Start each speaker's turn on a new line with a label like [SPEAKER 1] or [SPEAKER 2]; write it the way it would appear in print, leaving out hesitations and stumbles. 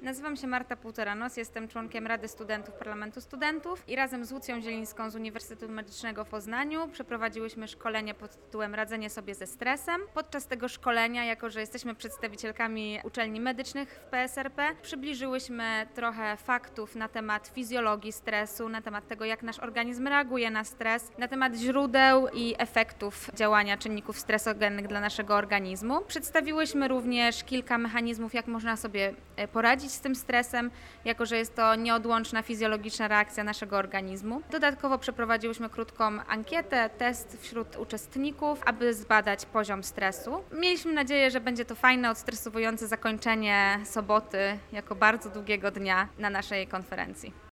[SPEAKER 1] Nazywam się Marta Półtoranos, jestem członkiem Rady Studentów Parlamentu Studentów i razem z Łucją Zielińską z Uniwersytetu Medycznego w Poznaniu przeprowadziłyśmy szkolenie pod tytułem Radzenie sobie ze stresem. Podczas tego szkolenia, jako że jesteśmy przedstawicielkami uczelni medycznych w PSRP, przybliżyłyśmy trochę faktów na temat fizjologii stresu, na temat tego, jak nasz organizm reaguje na stres, na temat źródeł i efektów działania czynników stresogennych dla naszego organizmu. Przedstawiłyśmy również kilka mechanizmów, jak można sobie poradzić z tym stresem, jako że jest to nieodłączna fizjologiczna reakcja naszego organizmu. Dodatkowo przeprowadziłyśmy krótką ankietę, test wśród uczestników, aby zbadać poziom stresu. Mieliśmy nadzieję, że będzie to fajne, odstresowujące zakończenie soboty jako bardzo długiego dnia na naszej konferencji.